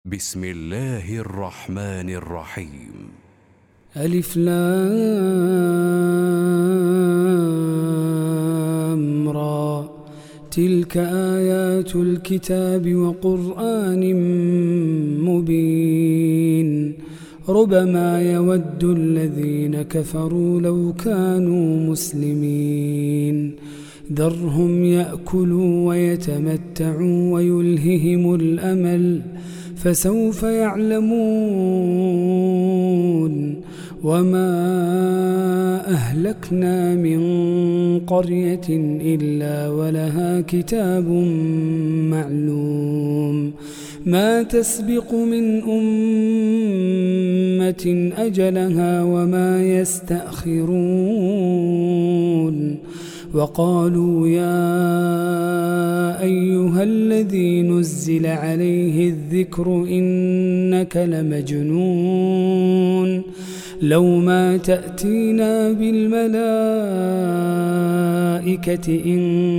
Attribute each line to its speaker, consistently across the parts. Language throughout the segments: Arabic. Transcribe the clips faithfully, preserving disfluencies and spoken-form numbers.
Speaker 1: بسم الله الرحمن الرحيم.
Speaker 2: ألف لام را، تلك آيات الكتاب وقرآن مبين. ربما يود الذين كفروا لو كانوا مسلمين. ذرهم يأكلوا ويتمتعوا ويلههم الأمل، فسوف يعلمون. وما أهلكنا من قرية إلا ولها كتاب معلوم، ما تسبق من أمة أجلها وما يستأخرون. وقالوا يا أيها الذي نزل عليه الذكر إنك لمجنون، لو ما تأتينا بالملائكة إن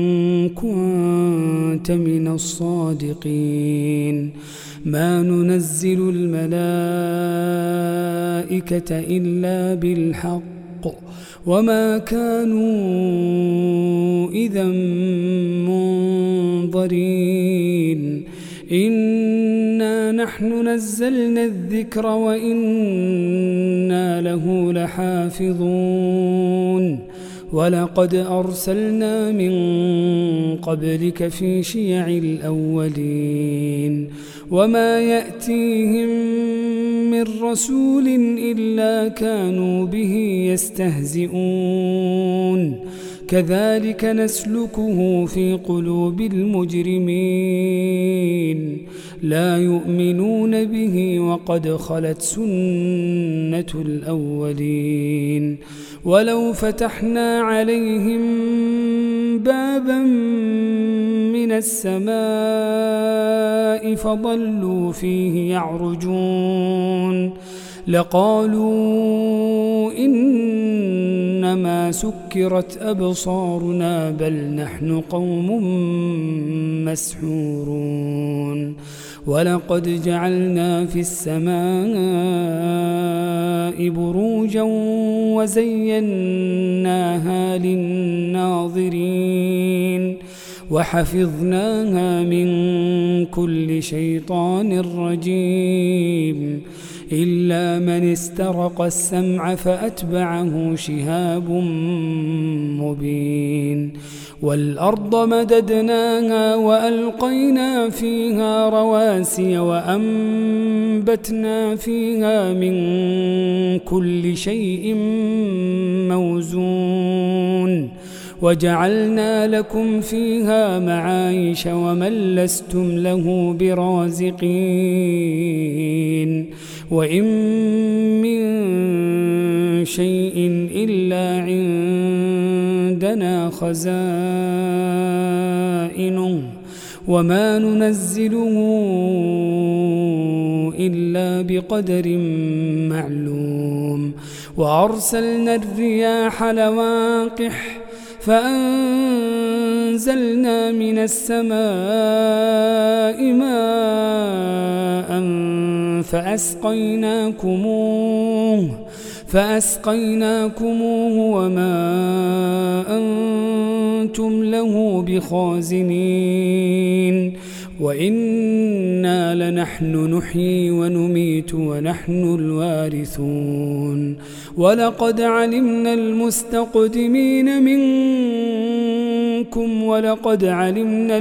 Speaker 2: كنت من الصادقين. ما ننزل الملائكة إلا بالحق وما كانوا إذا منظرين. إنا نحن نزلنا الذكر وإنا له لحافظون. ولقد أرسلنا من قبلك في شيع الأولين، وما يأتيهم من رسول إلا كانوا به يستهزئون. كذلك نسلكه في قلوب المجرمين، لا يؤمنون به وقد خلت سنة الأولين. ولو فتحنا عليهم بابا من السماء فظلوا فيه يعرجون لقالوا إنما سكرت أبصارنا بل نحن قوم مسحورون. ولقد جعلنا في السماء بروجا وزيناها للناظرين وحفظناها من كل شيطان رجيم، إلا من استرق السمع فأتبعه شهاب مبين. والأرض مددناها وألقينا فيها رواسي وأنبتنا فيها من كل شيء موزون، وجعلنا لكم فيها معايش ومن لستم له برازقين. وإن من شيء إلا عندنا خزائنه وما ننزله إلا بقدر معلوم. وأرسلنا الرياح لواقح فأنزلنا من السماء ماء فأسقيناكموه فأسقيناكموه وما أنتم له بخازنين. وإنا لنحن نحيي ونميت ونحن الوارثون. ولقد علمنا المستقدمين منكم ولقد علمنا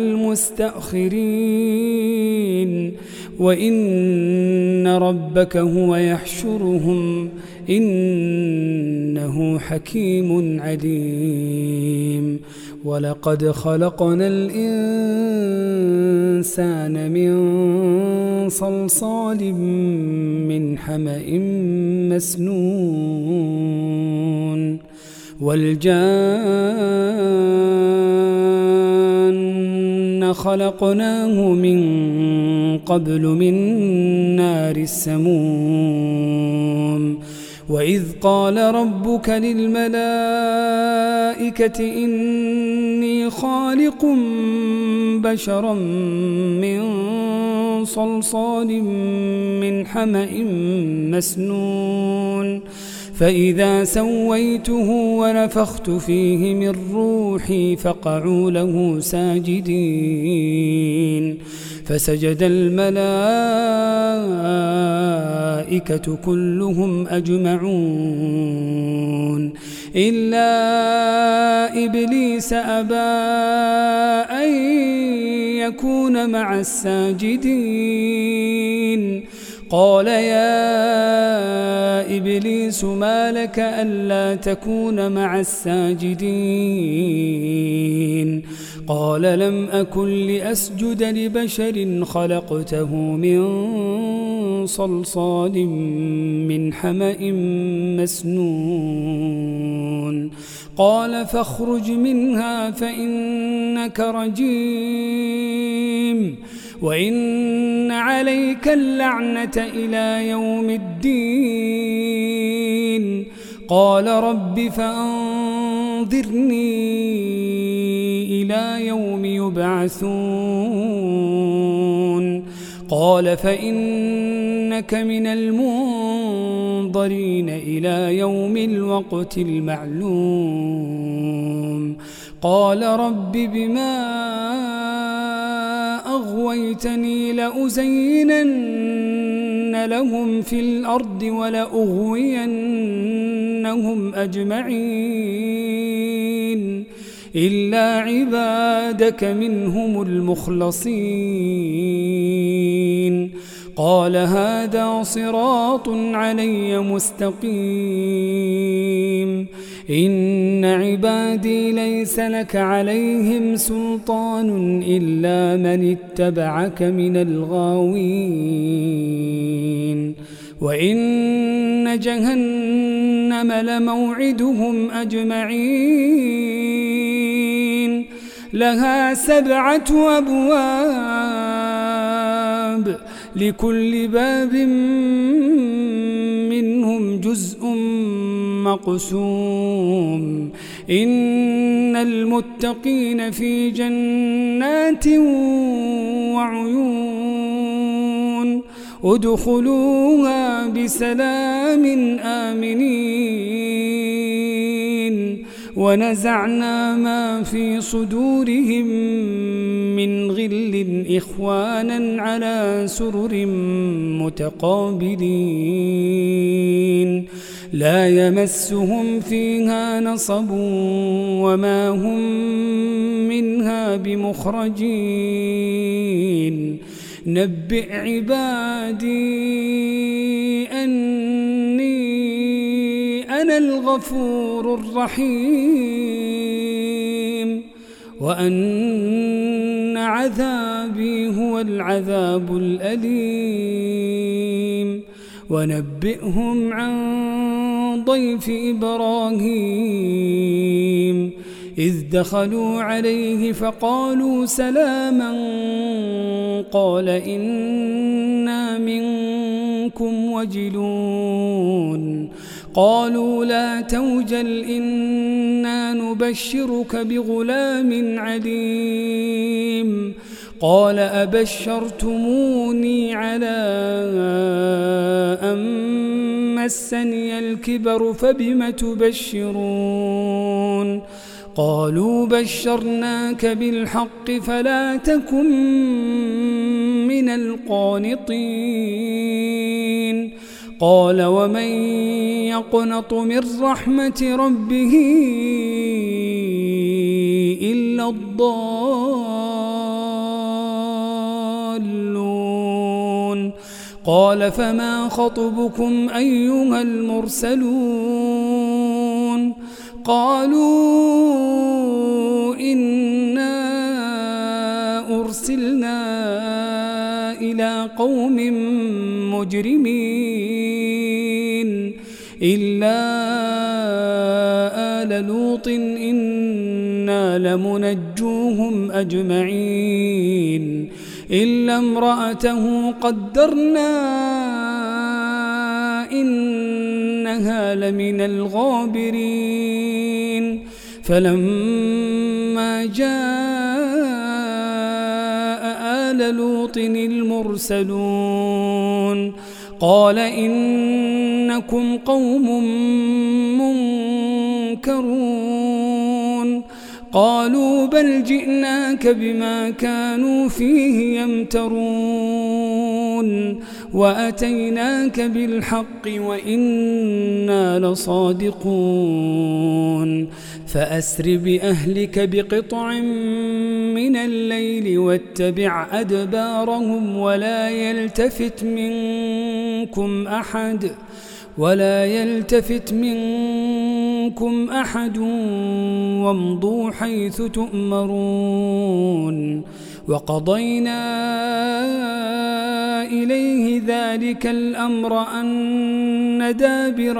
Speaker 2: المستأخرين، وإن ربك هو يحشرهم إنه حكيم عليم. ولقد خلقنا الإنسان من صلصال من حمأ مسنون، والجان خلقناه من قبل من نار السموم. وإذ قال ربك للملائكة إني إني خالق بشرا من صلصال من حمأ مسنون فإذا سويته ونفخت فيه من روحي فقعوا له ساجدين فسجد الملائكة كلهم أجمعون إلا إبليس أبى أن يكون مع الساجدين قال يا إبليس ما لك ألا تكون مع الساجدين قال لم أكن لأسجد لبشر خلقته من صلصال من حمأ مسنون قال فاخرج منها فإنك رجيم وإن عليك اللعنة إلى يوم الدين قال رب فأنظرني إلى يوم يبعثون قال فإنك من المنظرين إلى يوم الوقت المعلوم قال رب بما أغويتني لأزينن لهم في الأرض ولأغوينهم أجمعين إلا عبادك منهم المخلصين قال هذا صراط علي مستقيم إن عبادي ليس لك عليهم سلطان إلا من اتبعك من الغاوين وإن جهنم لموعدهم أجمعين لها سبعة أبواب لكل باب منهم جزء مقسوم إن المتقين في جنات وعيون ادخلوها بسلام آمنين ونزعنا ما في صدورهم من غل إخوانا على سرر متقابلين لا يمسهم فيها نصب وما هم منها بمخرجين نبئ عبادي أني أنا الغفور الرحيم وأن عذابي هو العذاب الأليم ونبئهم عن ضيف إبراهيم إذ دخلوا عليه فقالوا سلاما قال إنا منكم وجلون قالوا لا توجل إنا نبشرك بغلام عليم قال أبشرتموني على أن مسني الكبر فبم تبشرون قالوا بشرناك بالحق فلا تكن من القانطين قال ومن يقنط من رحمة ربه إلا الضالون قال فما خطبكم أيها المرسلون قالوا إنا أرسلنا إلى قوم مجرمين إلا آل لوط إنا لمنجوهم أجمعين إلا امرأته قدرنا إنها لمن الغابرين فلما فلما جاء آل لوط المرسلون قال إنكم قوم منكرون قالوا بل جئناك بما كانوا فيه يمترون وأتيناك بالحق وإنا لصادقون فأسر بأهلك بقطع من الليل واتبع أدبارهم ولا يلتفت منكم أحد ولا يلتفت منكم أحد وامضوا حيث تؤمرون وقضينا إليه ذلك الأمر أن دابر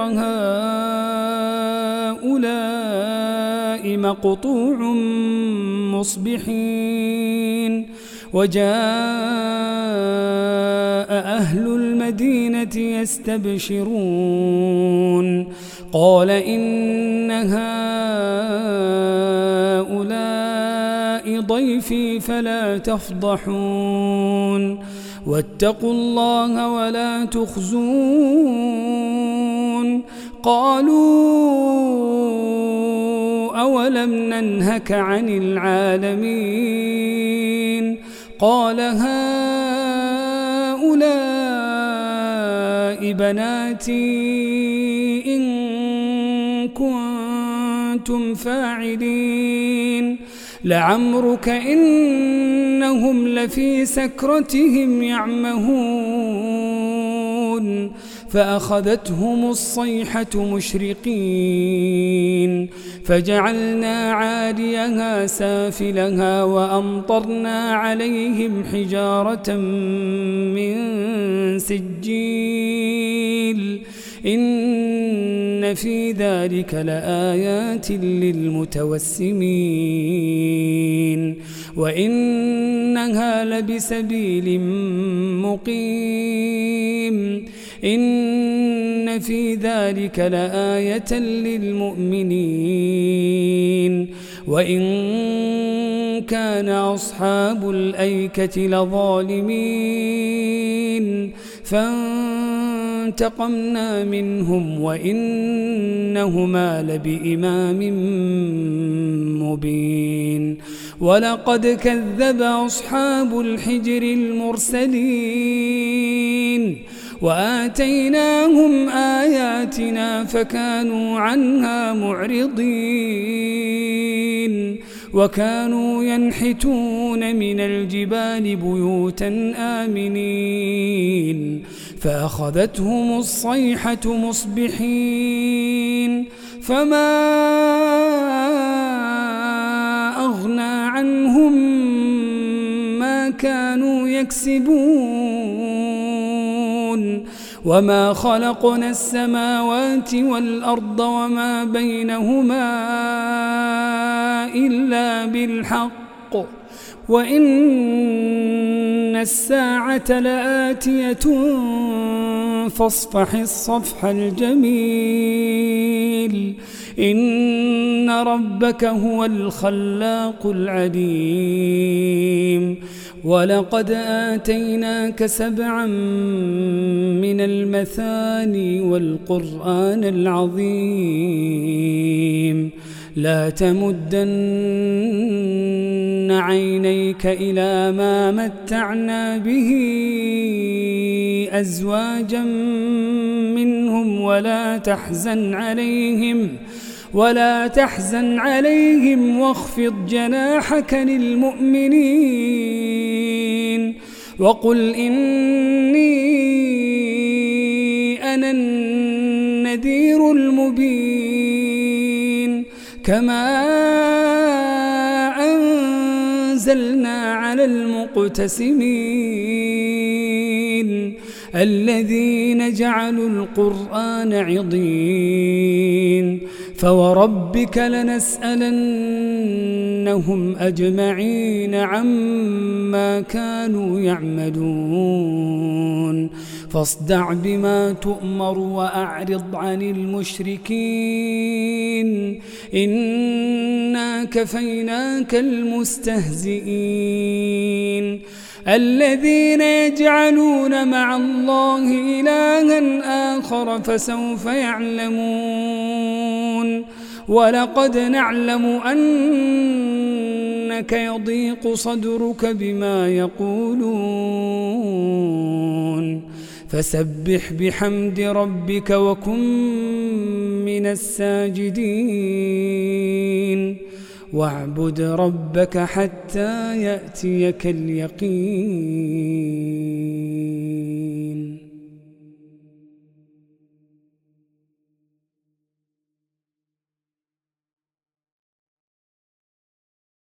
Speaker 2: هؤلاء مقطوع مصبحين وجاء أهل المدينة يستبشرون قال إن هؤلاء ضيفي فلا تفضحون واتقوا الله ولا تخزون قالوا أولم ننهك عن العالمين قال هؤلاء بناتي إن كنتم فاعلين لعمرك إنهم لفي سكرتهم يعمهون فأخذتهم الصيحة مشرقين فجعلنا عاليها سافلها وأمطرنا عليهم حجارة من سجيل إن في ذلك لآيات للمتوسمين وإنها لبسبيل مقيم إن في ذلك لآية للمؤمنين وإن كان أصحاب الأيكة لظالمين فانتقمنا منهم وإنهما لبإمام مبين ولقد كذب أصحاب الحجر المرسلين وآتيناهم آياتنا فكانوا عنها معرضين وكانوا ينحتون من الجبال بيوتا آمنين فأخذتهم الصيحة مصبحين فما أغنى عنهم ما كانوا يكسبون وما خلقنا السماوات والأرض وما بينهما إلا بالحق وإن الساعة لآتية فاصفح الصفح الجميل إن ربك هو الخلاق العليم ولقد آتيناك سبعا من المثاني والقرآن العظيم لا تمدن عينيك إلى ما متعنا به أزواجا منهم ولا تحزن عليهم ولا تحزن عليهم واخفض جناحك للمؤمنين وقل إني أنا النذير المبين كما أنزلنا على المقتسمين الذين جعلوا القرآن عضين فوربك لنسألنهم أجمعين عما كانوا يعملون فاصدع بما تؤمر وأعرض عن المشركين إنا كفيناك المستهزئين الذين يجعلون مع الله إلها آخر فسوف يعلمون ولقد نعلم أنك يضيق صدرك بما يقولون فسبح بحمد ربك وكن من الساجدين واعبد ربك حتى يأتيك اليقين.